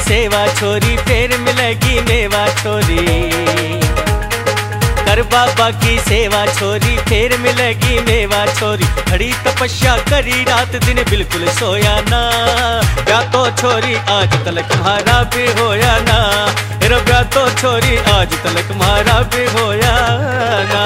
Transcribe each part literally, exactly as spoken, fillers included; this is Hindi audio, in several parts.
सेवा छोरी, फिर मिलेगी मेवा छोरी। कर बाबा की सेवा छोरी, फिर मिलेगी मेवा छोरी। खड़ी तपस्या करी रात दिन बिल्कुल सोया ना, ब्याह तो छोरी आज तलक मारा भी होया ना। मेरा ब्याह तो छोरी आज तलक मारा भी होया ना।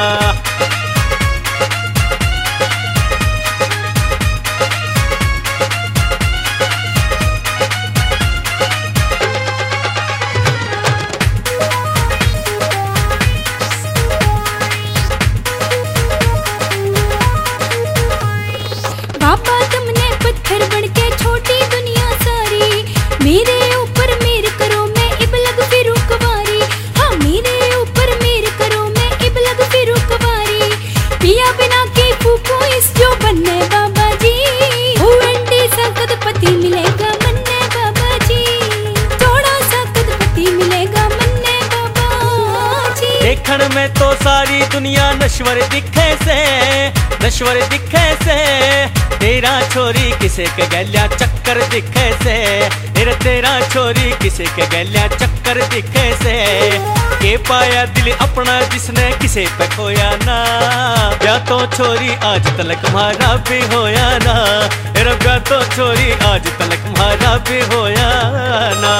बाबा तुमने पत्थर बनके छोटी दुनिया सारी, मेरे ऊपर मेर करो मैं इब लग फिरू कुंवारी। हाँ मेरे ऊपर मेर करो मैं इब लग फिरू कुंवारी। पिया बिना के फूको इस जो बनने बाबा जी, वो अंडे सा कदपति मिलेगा मन्ने बाबा जी। थोड़ा सा कदपति मिलेगा मन्ने बाबा जी। देखण में तो सारी दुनिया नश्वर दिखे से, नश्वर दिखे से। तेरा छोरी किसे के गैलिया चक्कर दिखे से, तेरे तेरा छोरी किसे के गैलिया चक्कर दिखे से। के पाया दिल अपना जिसने किसे पे खोया ना, ब्याह तो छोरी आज तलक मारा भी होया ना। तेरा ब्याह तो छोरी आज तलक मारा भी होया ना।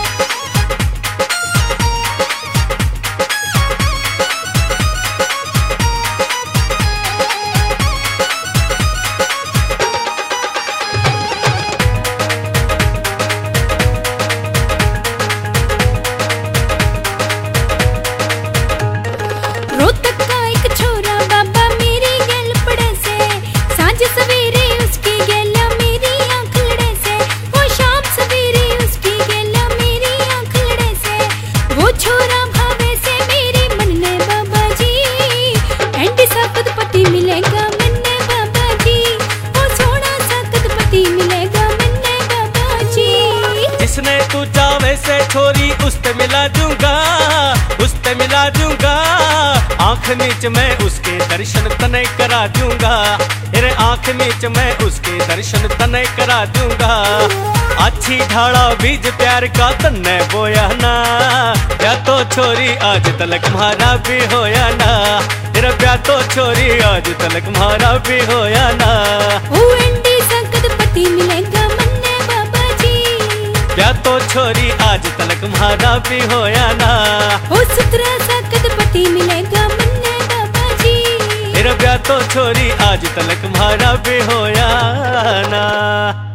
जिसने तू चावे से छोरी उसते मिला दूंगा, उसते मिला दूंगा। आंख नीच मैं उसके दर्शन तने करा दूंगा, तेरे आंख नीच मैं उसके दर्शन तने करा दूंगा। अच्छी ढाला बीज प्यार का तन्ने बोया ना, ब्याह तो छोरी आज तलक मारा भी होया ना। तेरा ब्याह तो छोरी आज तलक मारा भी होया ना। ओ अंडी सा कदपति मिलेगा मन्ने बाबा जी, ब्याह तो छोरी आज तलक मारा भी होया ना। ओ सुतरा सा कदपति मिलेगा मन्ने बाबा जी, तेरा ब्याह तो छोरी आज तलक मारा भी होया ना।